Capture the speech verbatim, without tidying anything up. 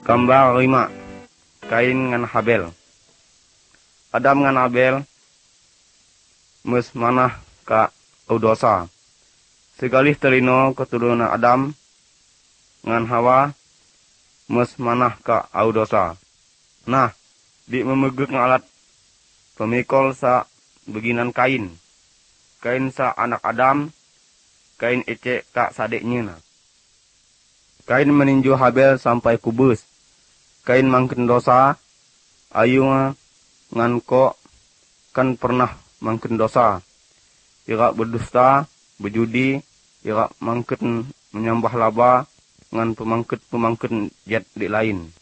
Gambar lima. Kain ngan Habel. Adam ngan Habel mus manah ka au dosa. Segalih terino keturunan Adam ngan Hawa mus manah ka au dosa. Nah, di memegek ngalat pemikol sa beginan Kain. Kain sa anak Adam, Kain ece ka sadeknya. Kain meninju Habel sampai kubus. Kain mangken dosa, ayu ngan ko kan pernah mangken dosa. Ira berdusta, berjudi, ira mangken menyembah laba ngan pemangket-pemangket jet di lain.